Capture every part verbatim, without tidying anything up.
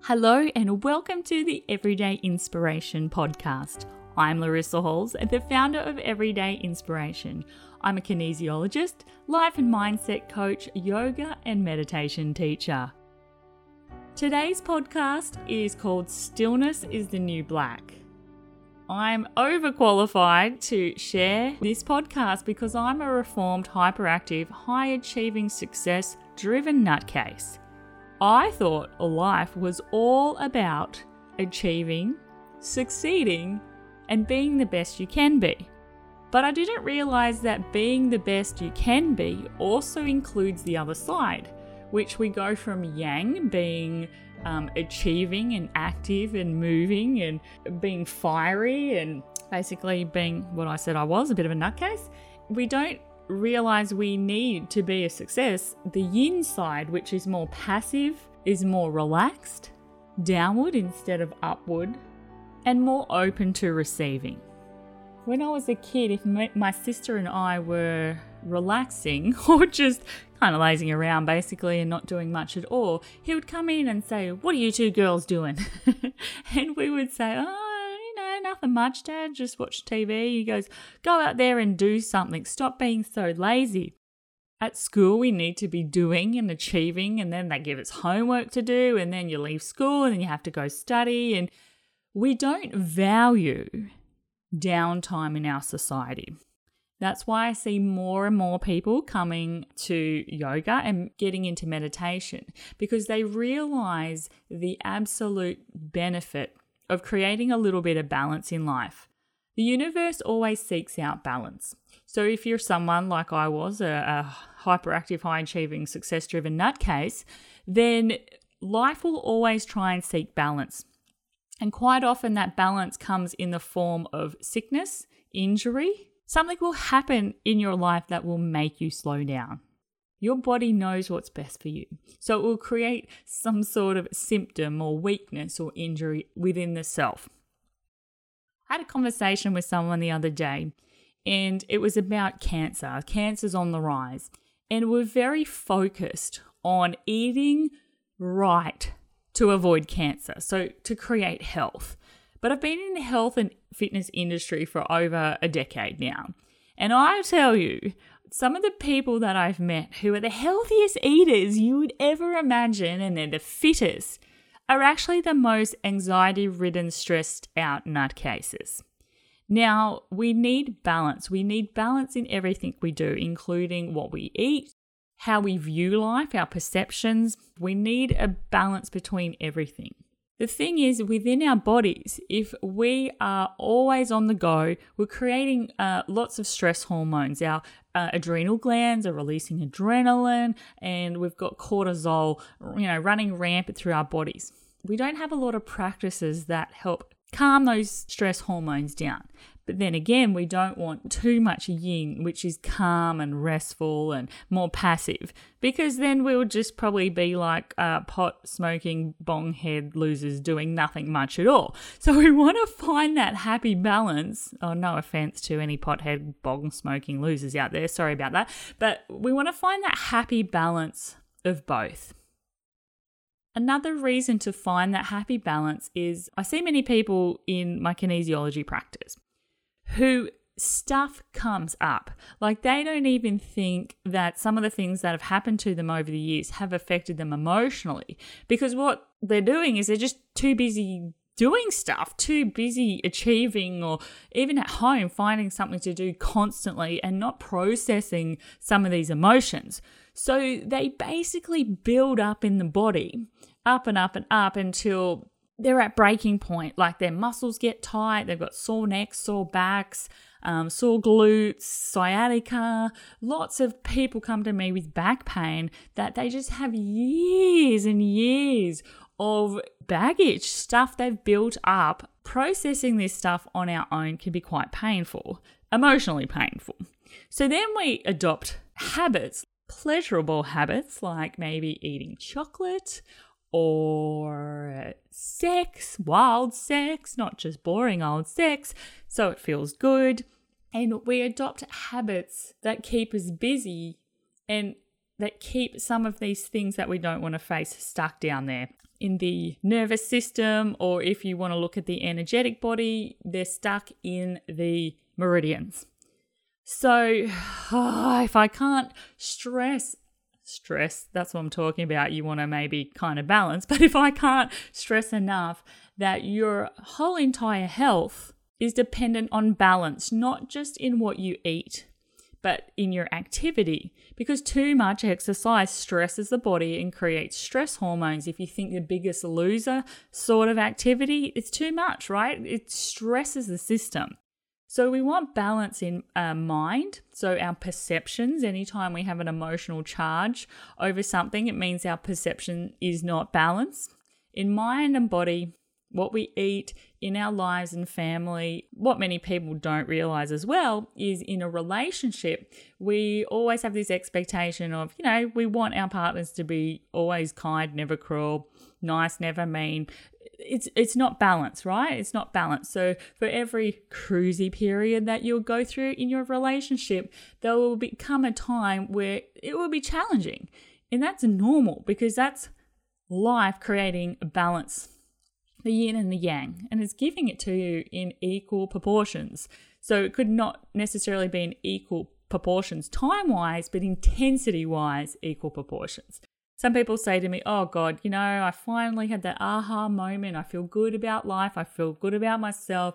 Hello and welcome to the Everyday Inspiration podcast. I'm Larissa Halls, the founder of Everyday Inspiration. I'm a kinesiologist, life and mindset coach, yoga and meditation teacher. Today's podcast is called Stillness is the New Black. I'm overqualified to share this podcast because I'm a reformed, hyperactive, high-achieving, success-driven nutcase. I thought life was all about achieving, succeeding, and being the best you can be. But I didn't realize that being the best you can be also includes the other side, which we go from yang, being um, achieving and active and moving and being fiery and basically being what I said I was, a bit of a nutcase. We don't realize we need to be a success. The yin side, which is more passive, is more relaxed, downward instead of upward, and more open to receiving. When I was a kid, if my sister and I were relaxing or just kind of lazing around basically and not doing much at all, he would come in and say, "What are you two girls doing?" And we would say, "Oh, nothing much, Dad, just watch T V." He goes, "Go out there and do something. Stop being so lazy." At school, we need to be doing and achieving, and then they give us homework to do, and then you leave school and then you have to go study, and we don't value downtime in our society. That's why I see more and more people coming to yoga and getting into meditation, because they realize the absolute benefit of creating a little bit of balance in life. The universe always seeks out balance. So if you're someone like I was, a, a hyperactive, high-achieving, success-driven nutcase, then life will always try and seek balance. And quite often that balance comes in the form of sickness, injury. Something will happen in your life that will make you slow down. Your body knows what's best for you. So it will create some sort of symptom or weakness or injury within the self. I had a conversation with someone the other day, and it was about cancer. Cancer's on the rise. And we're very focused on eating right to avoid cancer, so to create health. But I've been in the health and fitness industry for over a decade now. And I tell you, some of the people that I've met who are the healthiest eaters you would ever imagine, and they're the fittest, are actually the most anxiety-ridden, stressed-out nutcases. Now, we need balance. We need balance in everything we do, including what we eat, how we view life, our perceptions. We need a balance between everything. The thing is, within our bodies, if we are always on the go, we're creating uh, lots of stress hormones. Our uh, adrenal glands are releasing adrenaline, and we've got cortisol, you know, running rampant through our bodies. We don't have a lot of practices that help calm those stress hormones down. But then again, we don't want too much yin, which is calm and restful and more passive, because then we'll just probably be like uh, pot-smoking, bong-head losers doing nothing much at all. So we want to find that happy balance. Oh, no offense to any pothead, bong-smoking losers out there. Sorry about that. But we want to find that happy balance of both. Another reason to find that happy balance is I see many people in my kinesiology practice who stuff comes up. Like they don't even think that some of the things that have happened to them over the years have affected them emotionally, because what they're doing is they're just too busy doing stuff, too busy achieving, or even at home finding something to do constantly and not processing some of these emotions. So they basically build up in the body, up and up and up until they're at breaking point. Like their muscles get tight, they've got sore necks, sore backs, um, sore glutes, sciatica. Lots of people come to me with back pain that they just have years and years of baggage, stuff they've built up. Processing this stuff on our own can be quite painful, emotionally painful. So then we adopt habits, pleasurable habits, like maybe eating chocolate or sex, wild sex, not just boring old sex, so it feels good. And we adopt habits that keep us busy, and that keep some of these things that we don't want to face stuck down there in the nervous system, or if you want to look at the energetic body, they're stuck in the meridians. So oh, if I can't stress, stress, that's what I'm talking about, you want to maybe kind of balance, but if I can't stress enough that your whole entire health is dependent on balance, not just in what you eat, but in your activity, because too much exercise stresses the body and creates stress hormones. If you think the Biggest Loser sort of activity, it's too much, right? It stresses the system. So we want balance in our mind. So our perceptions, anytime we have an emotional charge over something, it means our perception is not balanced. In mind and body, what we eat in our lives and family, what many people don't realize as well is in a relationship, we always have this expectation of, you know, we want our partners to be always kind, never cruel, nice, never mean. It's it's not balanced, right? It's not balanced. So for every cruisy period that you'll go through in your relationship, there will become a time where it will be challenging. And that's normal because that's life creating a balance, the yin and the yang, and it's giving it to you in equal proportions. So it could not necessarily be in equal proportions time-wise, but intensity-wise equal proportions. Some people say to me, oh God, you know, I finally had that aha moment. I feel good about life. I feel good about myself,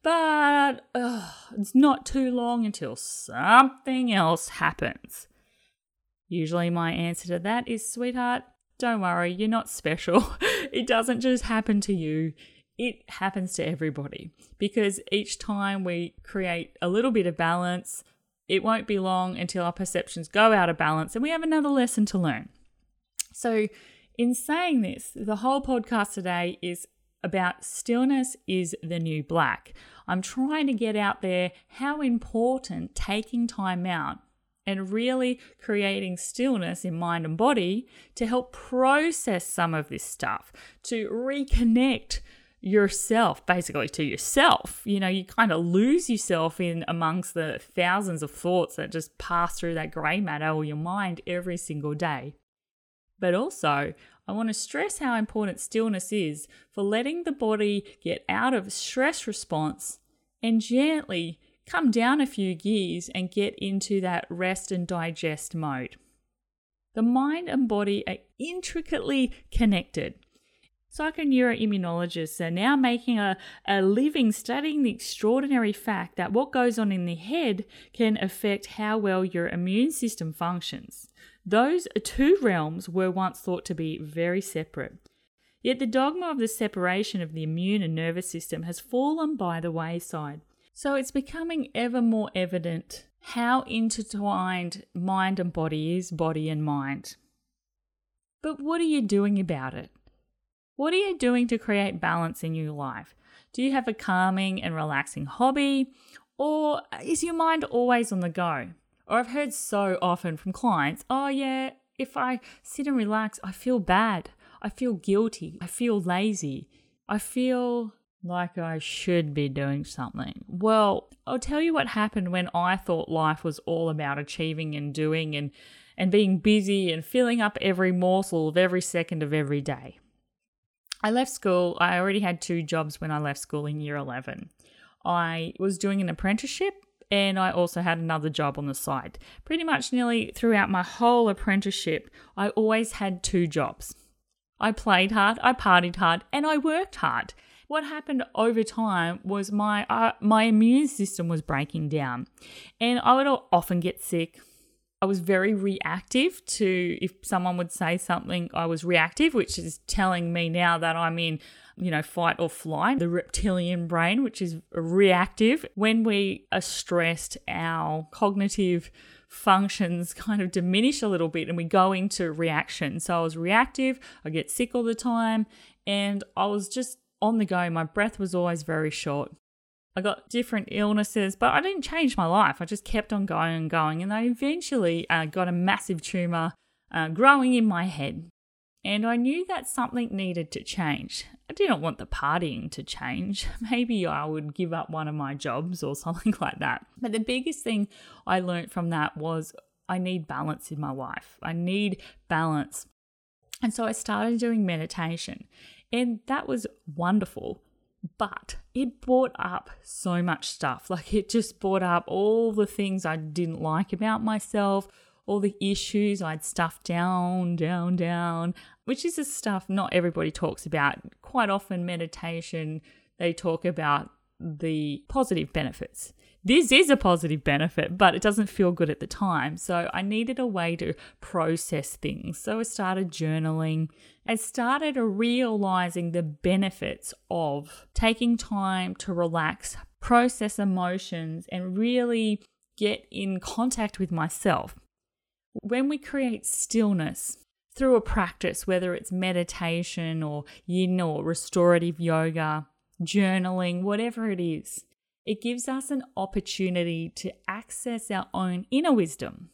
but ugh, it's not too long until something else happens. Usually my answer to that is, sweetheart, don't worry, you're not special. It doesn't just happen to you. It happens to everybody, because each time we create a little bit of balance, it won't be long until our perceptions go out of balance and we have another lesson to learn. So in saying this, the whole podcast today is about stillness is the new black. I'm trying to get out there how important taking time out and really creating stillness in mind and body to help process some of this stuff, to reconnect yourself, basically to yourself. You know, you kind of lose yourself in amongst the thousands of thoughts that just pass through that grey matter or your mind every single day. But also, I want to stress how important stillness is for letting the body get out of stress response and gently come down a few gears and get into that rest and digest mode. The mind and body are intricately connected. Psychoneuroimmunologists are now making a, a living studying the extraordinary fact that what goes on in the head can affect how well your immune system functions. Those two realms were once thought to be very separate. Yet the dogma of the separation of the immune and nervous system has fallen by the wayside. So it's becoming ever more evident how intertwined mind and body is, body and mind. But what are you doing about it? What are you doing to create balance in your life? Do you have a calming and relaxing hobby? Or is your mind always on the go? Or I've heard so often from clients, oh yeah, if I sit and relax, I feel bad. I feel guilty. I feel lazy. I feel like I should be doing something. Well, I'll tell you what happened when I thought life was all about achieving and doing and, and being busy and filling up every morsel of every second of every day. I left school. I already had two jobs when I left school in year eleven. I was doing an apprenticeship and I also had another job on the side. Pretty much nearly throughout my whole apprenticeship, I always had two jobs. I played hard, I partied hard, and I worked hard. What happened over time was my uh, my immune system was breaking down, and I would often get sick. I was very reactive to, if someone would say something, I was reactive, which is telling me now that I'm in, you know, fight or flight, the reptilian brain, which is reactive. When we are stressed, our cognitive functions kind of diminish a little bit and we go into reaction. So I was reactive, I get sick all the time, and I was just on the go. My breath was always very short. I got different illnesses, but I didn't change my life. I just kept on going and going. And I eventually uh, got a massive tumor uh, growing in my head. And I knew that something needed to change. I didn't want the partying to change. Maybe I would give up one of my jobs or something like that. But the biggest thing I learned from that was I need balance in my life. I need balance. And so I started doing meditation, and that was wonderful, but it brought up so much stuff. Like, it just brought up all the things I didn't like about myself, all the issues I'd stuffed down, down, down, which is the stuff not everybody talks about. Quite often meditation, they talk about the positive benefits. This is a positive benefit, but it doesn't feel good at the time. So I needed a way to process things. So I started journaling and started realizing the benefits of taking time to relax, process emotions, and really get in contact with myself. When we create stillness through a practice, whether it's meditation or yin or restorative yoga, journaling, whatever it is, it gives us an opportunity to access our own inner wisdom.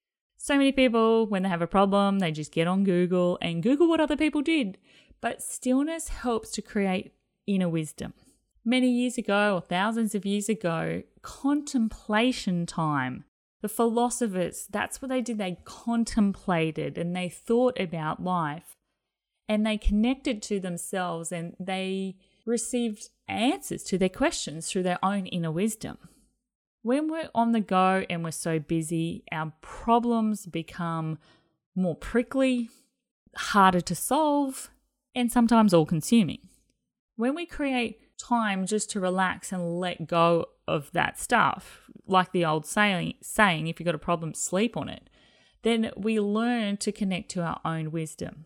So many people, when they have a problem, they just get on Google and Google what other people did. But stillness helps to create inner wisdom. Many years ago, or thousands of years ago, contemplation time. The philosophers, that's what they did. They contemplated and they thought about life, and they connected to themselves, and they received answers to their questions through their own inner wisdom. When we're on the go and we're so busy, our problems become more prickly, harder to solve, and sometimes all-consuming. When we create time just to relax and let go of that stuff, like the old saying, saying if you've got a problem, sleep on it, then we learn to connect to our own wisdom.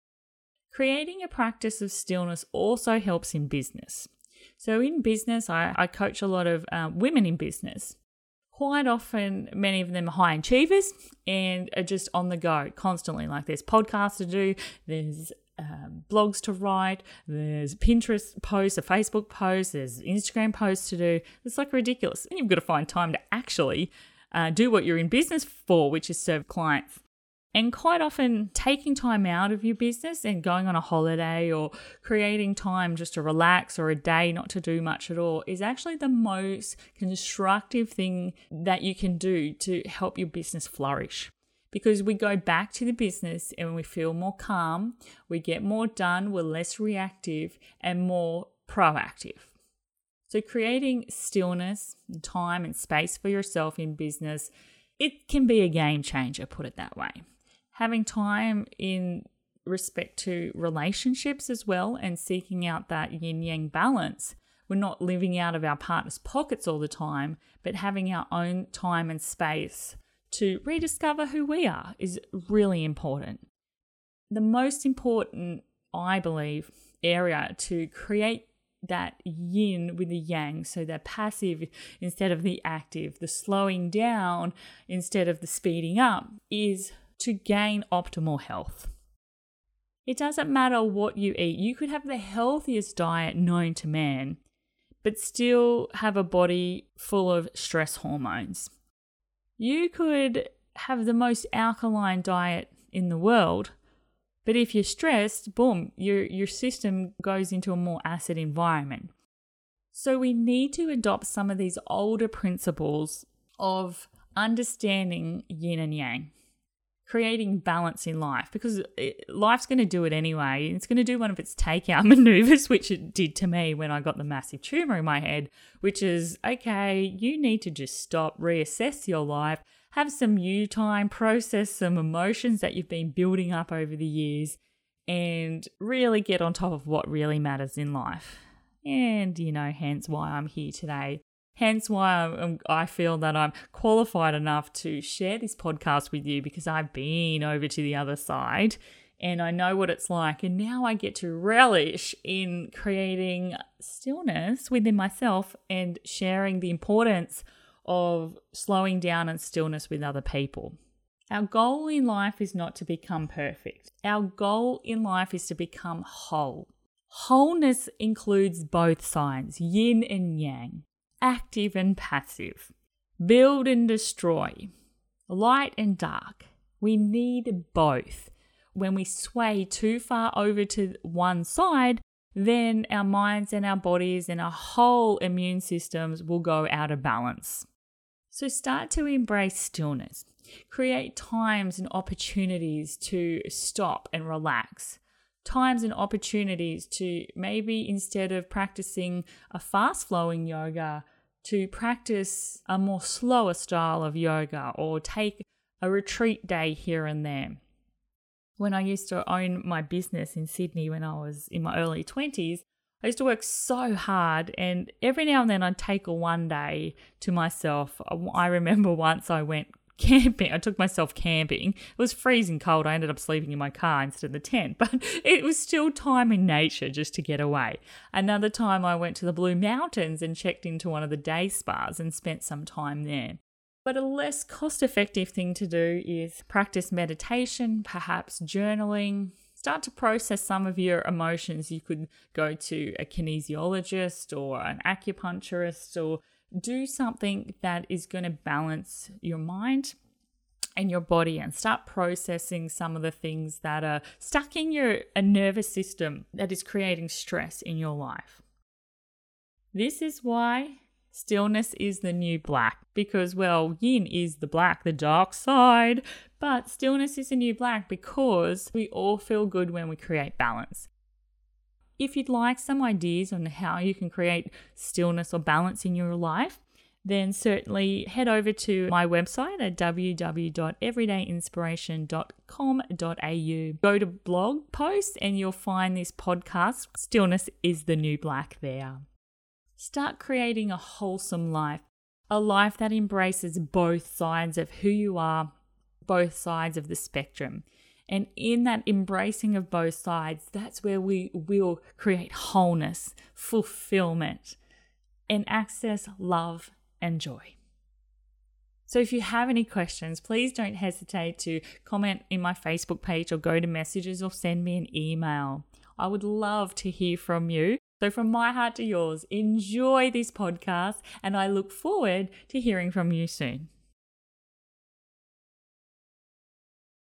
Creating a practice of stillness also helps in business. So in business, I, I coach a lot of um, women in business. Quite often, many of them are high achievers and are just on the go constantly. Like, there's podcasts to do, there's um, blogs to write, there's Pinterest posts, a Facebook post, there's Instagram posts to do. It's like ridiculous. And you've got to find time to actually uh, do what you're in business for, which is serve clients. And quite often, taking time out of your business and going on a holiday or creating time just to relax, or a day not to do much at all, is actually the most constructive thing that you can do to help your business flourish. Because we go back to the business and we feel more calm, we get more done, we're less reactive and more proactive. So creating stillness, time and space for yourself in business, it can be a game changer, put it that way. Having time in respect to relationships as well, and seeking out that yin-yang balance. We're not living out of our partner's pockets all the time, but having our own time and space to rediscover who we are is really important. The most important, I believe, area to create that yin with the yang, so the passive instead of the active, the slowing down instead of the speeding up, is to gain optimal health. It doesn't matter what you eat. You could have the healthiest diet known to man, but still have a body full of stress hormones. You could have the most alkaline diet in the world, but if you're stressed, boom, your, your system goes into a more acid environment. So we need to adopt some of these older principles of understanding yin and yang, creating balance in life, because it, life's going to do it anyway. It's going to do one of its takeout maneuvers, which it did to me when I got the massive tumor in my head, which is, okay, you need to just stop, reassess your life, have some you time, process some emotions that you've been building up over the years, and really get on top of what really matters in life. And, you know, hence why I'm here today. Hence why I'm, I feel that I'm qualified enough to share this podcast with you, because I've been over to the other side and I know what it's like. And now I get to relish in creating stillness within myself and sharing the importance of slowing down and stillness with other people. Our goal in life is not to become perfect. Our goal in life is to become whole. Wholeness includes both sides, yin and yang, active and passive, build and destroy, light and dark. We need both. When we sway too far over to one side, then our minds and our bodies and our whole immune systems will go out of balance. So start to embrace stillness. Create times and opportunities to stop and relax. Times and opportunities to maybe, instead of practicing a fast flowing yoga, to practice a more slower style of yoga, or take a retreat day here and there. When I used to own my business in Sydney when I was in my early twenties, I used to work so hard, and every now and then I'd take a one day to myself. I remember once I went camping. I took myself camping. It was freezing cold. I ended up sleeping in my car instead of the tent, but it was still time in nature just to get away. Another time I went to the Blue Mountains and checked into one of the day spas and spent some time there. But a less cost-effective thing to do is practice meditation, perhaps journaling. Start to process some of your emotions. You could go to a kinesiologist or an acupuncturist, or do something that is going to balance your mind and your body, and start processing some of the things that are stuck in your a nervous system that is creating stress in your life. This is why stillness is the new black, because, well, yin is the black, the dark side, but stillness is the new black because we all feel good when we create balance. If you'd like some ideas on how you can create stillness or balance in your life, then certainly head over to my website at w w w dot everyday inspiration dot com dot a u. Go to blog posts and you'll find this podcast, Stillness is the New Black, there. Start creating a wholesome life, a life that embraces both sides of who you are, both sides of the spectrum. And in that embracing of both sides, that's where we will create wholeness, fulfillment, and access love and joy. So if you have any questions, please don't hesitate to comment in my Facebook page, or go to messages, or send me an email. I would love to hear from you. So from my heart to yours, enjoy this podcast, and I look forward to hearing from you soon.